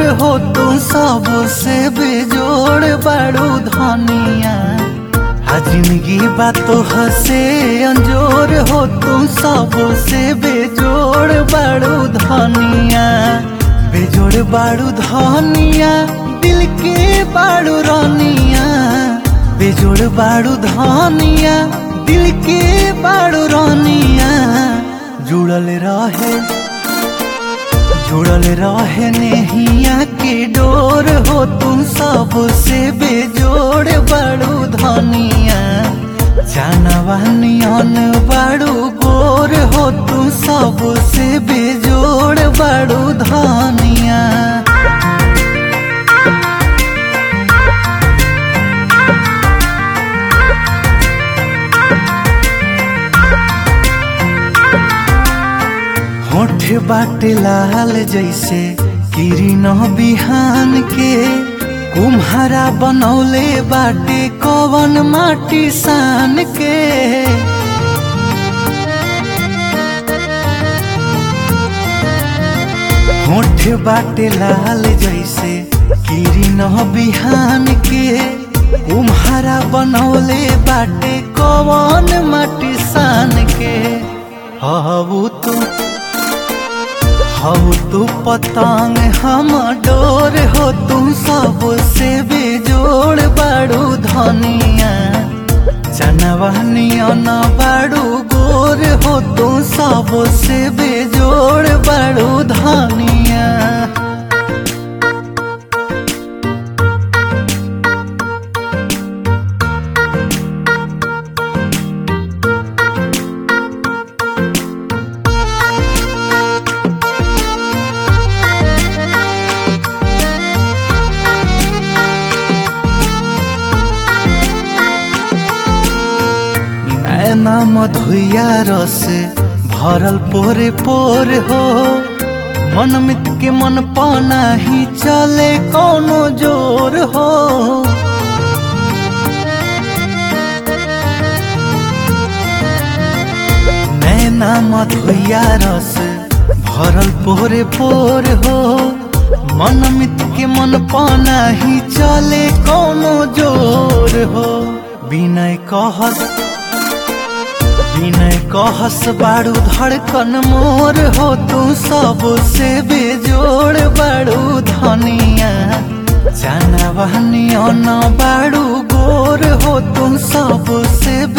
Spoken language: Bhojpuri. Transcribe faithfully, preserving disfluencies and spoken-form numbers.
हो तू सबसे बेजोड़ बाड़ू धनिया। आ जिंदगी बा तो हसे अंजोर हो तू सबसे बेजोड़ बाड़ू धनिया। बेजोड़ बाड़ू धनिया दिल के बाड़ू रानिया। बेजोड़ बाड़ू धनिया दिल के बाड़ू रानिया। जुड़ल रहे जुड़ल रहे नेहिया के डोर हो तू सबसे बेजोड़ बाड़ू धनिया। जानवानियन बाड़ू गोर हो तू सबसे बेजोड़ बाड़ू धनिया। होठ बाटे लाल जैसे किरण बिहान के। कुम्हारा बनौले बाटे कवन माटी सान के। होठ बाटे लाल जैसे किरण बिहान के। कुम्हारा बनौले बाटे कवन माटी सान के। हबू तू हऊ तू पतंग हम डोर हो तू सबसे बेजोड़ बाड़ू धनिया। जानवानियन बाड़ू गोर हो तू सबसे बेजोड़ बाड़ू धनिया। ना मधुया रस भरल पोरे पोर हो। मन मित के मन पाना ही चले कोनो जोर हो। नैना मधुया रस भरल पोरे पोर हो। मन मित के मन पाना ही चले कोनो जोर हो। विनय कहस विनय कहस बाड़ू धड़कन मोर हो तू सबसे बेजोड़ बाड़ू धनिया। जानवानियन बाड़ू गोर हो तू सबसे